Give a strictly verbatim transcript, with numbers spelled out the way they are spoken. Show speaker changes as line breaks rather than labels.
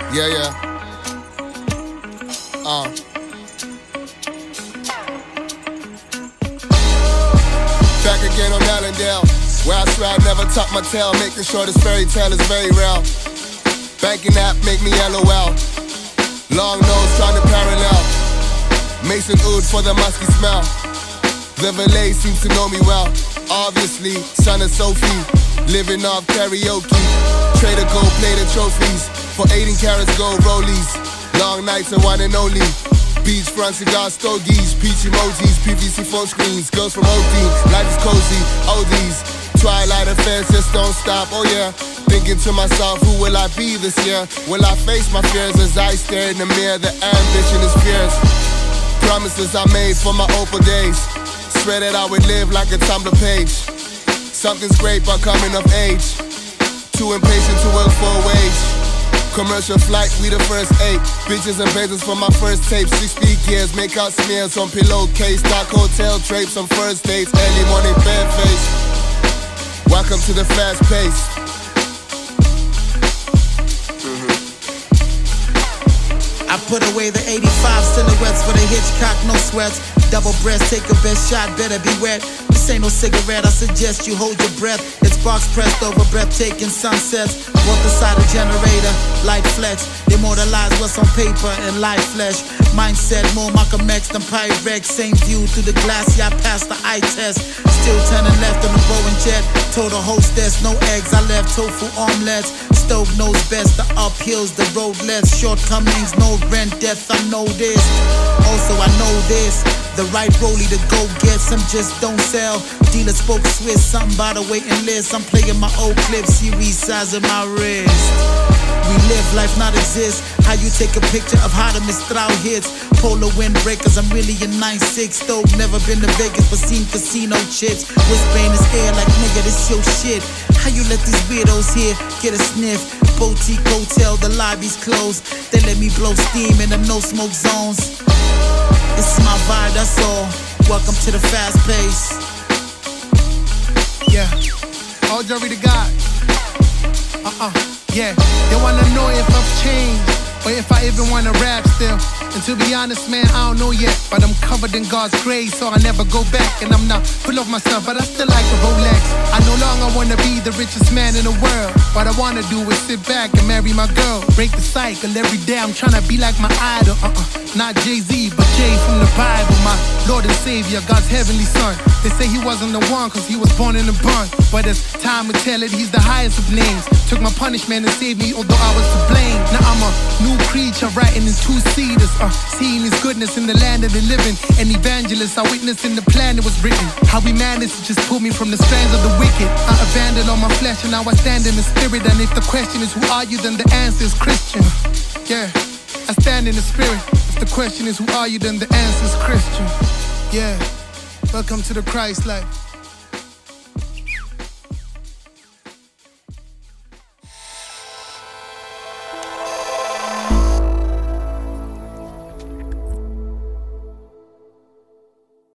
Yeah, yeah. Uh. Back again on Allendale, where I swear I never tuck my tail, making sure this fairy tale is very real. Banking app make me LOL. Long nose trying to parallel. Mason Oud for the musky smell. The valet seems to know me well. Obviously, son of Sophie, living off karaoke. Trader gold plated trophies for eighteen carats gold rollies. Long nights and one and only. Beachfront cigar stogies, peach emojis, P V C phone screens, girls from O D. Life is cozy, oldies. Twilight affairs just don't stop, oh yeah. Thinking to myself, who will I be this year? Will I face my fears as I stare in the mirror? The ambition is fierce. Promises I made for my opal days. Swear that I would live like a Tumblr page. Something's great but coming of age. Too impatient to work for a wage. Commercial flight, we the first eight. Bitches and bases for my first tape. sixty gears, make out smears on pillowcase. Dark hotel drapes on first dates. Early morning bare face. Welcome to the fast pace.
I put away the eighty-five silhouettes for the Hitchcock, no sweats. Double breast, take a best shot, better be wet. This ain't no cigarette, I suggest you hold your breath. It's box pressed over breathtaking sunsets. Bought the side of generator, light flex. Immortalize what's on paper and live flesh. Mindset, more Malcolm X than Pyrex. Same view through the glass, yeah, I passed the eye test. Still turning left on the Boeing jet. Told the hostess, no eggs, I left tofu omelets. Stove knows best, the uphills, the road less. Shortcomings, no rent, death, I know this. Also, I know this. The right rollie to go get, some just don't sell. Dealer spoke Swiss, something by the waiting list. I'm playing my old clip, series size of my wrist. We live, life not exist. How you take a picture of how the Mistral hits. Polar windbreakers, I'm really a nine six. Stove, never been to Vegas, but seen casino chips. Whisper in his ear like, nigga, this your shit. How you let these weirdos here get a sniff? Boutique hotel, the lobby's closed. They let me blow steam in them no smoke zones. This is my vibe, that's all. Welcome to the fast pace.
Yeah, all glory to God. Uh-uh, yeah. They wanna know if I've changed or if I even wanna rap still. And to be honest, man, I don't know yet. But I'm covered in God's grace, so I never go back. And I'm not full of myself, but I still like a Rolex. I no longer wanna be the richest man in the world. What I wanna do is sit back and marry my girl. Break the cycle every day, I'm tryna be like my idol. Uh-uh, not Jay-Z, but Jay from the Bible. My Lord and Savior, God's heavenly son. They say he wasn't the one, cause he was born in a barn. But as time would tell it, he's the highest of names. Took my punishment and saved me, although I was to blame. Now I'm a new creature, writing in two-seaters. Uh, seeing his goodness in the land of the living. An evangelist, I witnessed in the plan that was written. How he managed to just pull me from the strands of the wicked. I abandoned all my flesh and now I stand in the spirit. And if the question is who are you, then the answer is Christian. Yeah, I stand in the spirit. If the question is who are you, then the answer is Christian. Yeah, welcome to the Christ life.